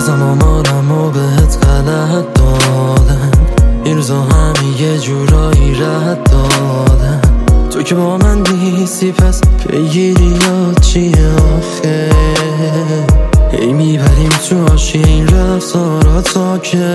ازم آمارم و بهت غلط دادم، این روزا همه یه جورایی رد دادم. تو که با من نیستی پس پیگیری یا چیه آخه؟ هی میبریم تو عاشی این رفتارا تا که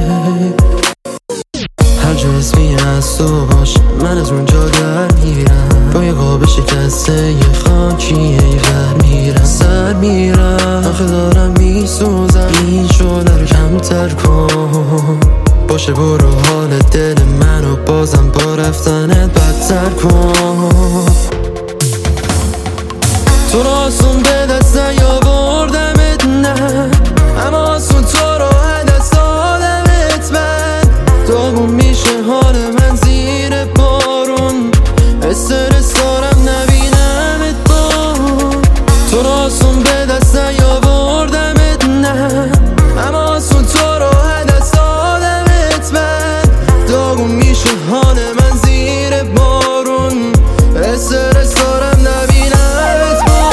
هر جا اسمی از تو باش من از اونجا در میرم، با یه قاب شکسته یه خاکی ایور میرم، سر میرم آخه دارم میسوزم، این شده رو کمتر کن. باشه برو حال دل منو بازم با رفتنت بدتر کن. تو رو آسون به دست نیاوردمت نه، اما آسون تو رو دست دادمت من. داغون میشه حال من زیر بارون، استرس دارم نبینمت با. تو رو آسون به دست نیاوردمت نه، اما آسون تو رو دست دادمت من. داغون میشه حال من زیر بارون، استرس دارم نبینمت با.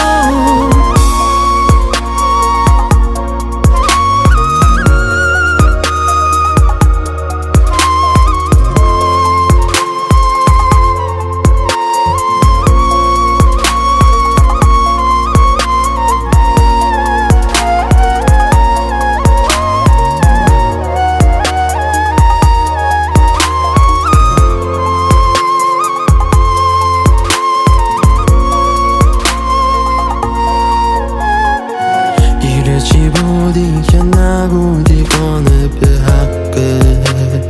چی بودی که نبودی قانع به حقت،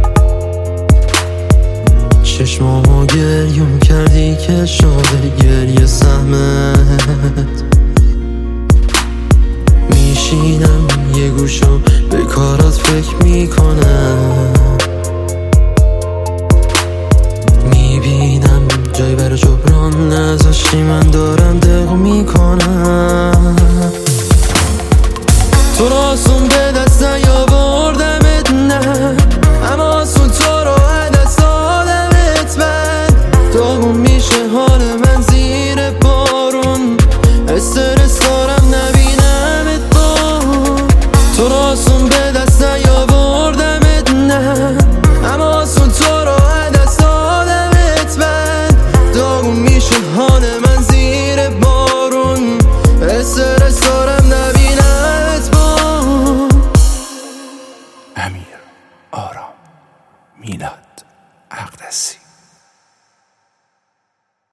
چشمامو گریون کردی که شده گریه سهمت. میشینم یه گوشو به کارات فکر میکنم، میبینم جای برای جبران نذاشتی، من دارم دق میکنم. تو رو آسون به دست نیاوردمت نه، اما آسون تو رو دست دادمت من. داغون میشه حال من زیر بارون، استرس دارم نبینمت با. تو رو آسون به دست نیاوردمت نه، اما آسون تو رو دست دادمت من. داغون میشه حال من زیر بارون، استرس دارم نبینمت با. امیر آرام، میلاد اقدسی.